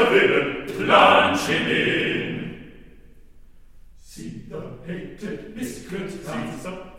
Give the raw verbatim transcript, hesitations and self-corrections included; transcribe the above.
villain, plunge him in. See the hated miscreant Seize up